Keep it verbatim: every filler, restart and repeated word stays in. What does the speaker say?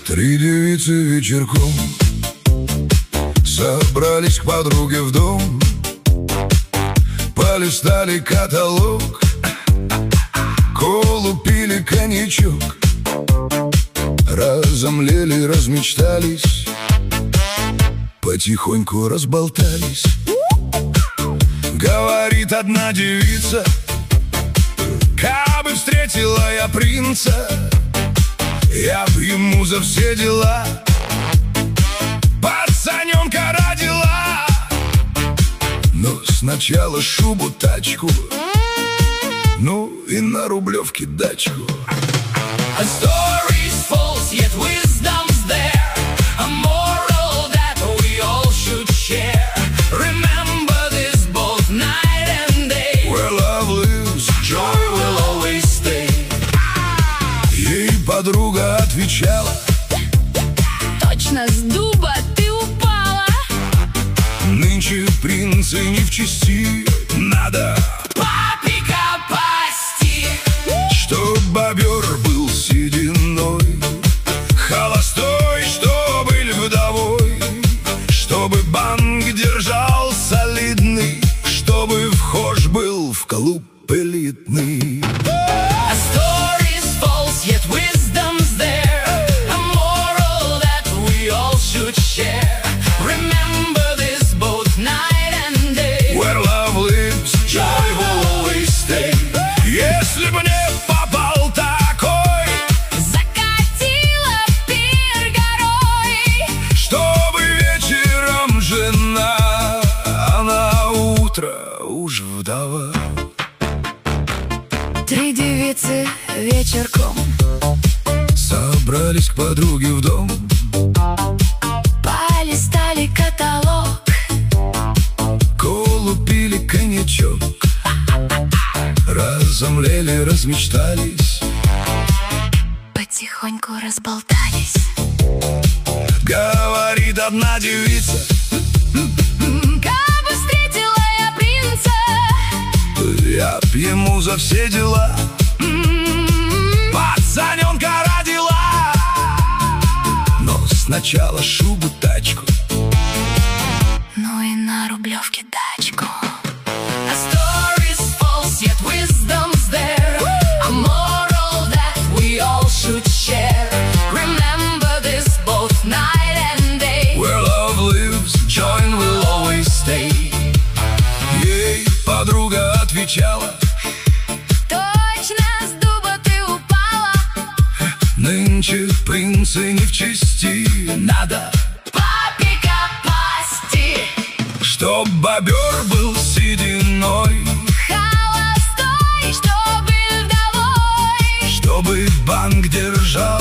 Три девицы вечерком собрались к подруге в дом, полистали каталог, колу пили коньячок, разомлели, размечтались, потихоньку разболтались. Говорит одна девица: кабы встретила я принца, я б ему за все дела пацаненка родила. Но сначала шубу, тачку, ну и на Рублевке дачку. A story's false, yet wisdom's there, a moral that we all should share. Remember this both night and day, Where love lives, joy will always stay. ей подруга отвечала: точно с дуба ты упала. нынче принцы не в чести, надо Папика пасти, чтоб бобер был сединой, холостой, чтоб или вдовой, чтобы банк держал солидный, чтобы вхож был в клуб элитный. a story's false, yet wisdom's there, a moral that we all should share. Remember this both night and day, Where love lives, joy will always stay. если бы не попал такой, Закатила пир горой, чтобы вечером жена, а на утро уж вдова. три девицы вечерком Собрались к подруге в дом, полистали каталог, колу пили коньячок, разомлели, размечтались, потихоньку разболтались. говорит одна девица: Кабы встретила я принца, я б ему за все дела пацаненка родила. Но сначала шубу, тачку, ну и на Рублевке дачку. A story's false, yet wisdom's there, a moral that we all should share. Remember this both night and day, Where love lives, joy will always stay. Ей подруга отвечала: Точно с дуба ты упала. нынче принцы не в чести, надо папика пасти, чтоб бобер был сединой, Холостой, чтобы вдовой, чтобы банк держал